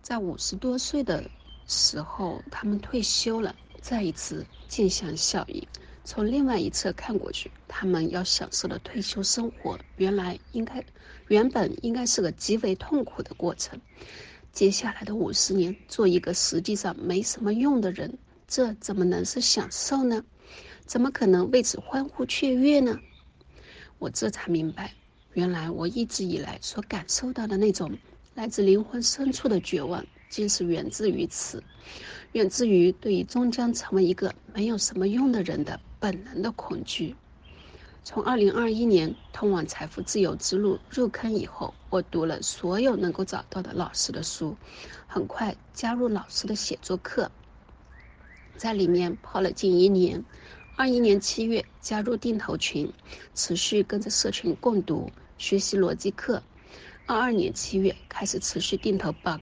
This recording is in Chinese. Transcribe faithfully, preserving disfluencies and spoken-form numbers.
在五十多岁的时候，他们退休了，再一次镜像效应。从另外一侧看过去，他们要享受的退休生活，原来应该原本应该是个极为痛苦的过程。接下来的五十年，做一个实际上没什么用的人，这怎么能是享受呢？怎么可能为此欢呼雀跃呢？我这才明白，原来我一直以来所感受到的那种来自灵魂深处的绝望，竟是源自于此，源自于对于终将成为一个没有什么用的人的本能的恐惧。从二零二一年通往财富自由之路入坑以后，我读了所有能够找到的老师的书，很快加入老师的写作课，在里面泡了近一年。二一年七月加入定投群，持续跟着社群共读学习逻辑课。二二年七月开始持续定投报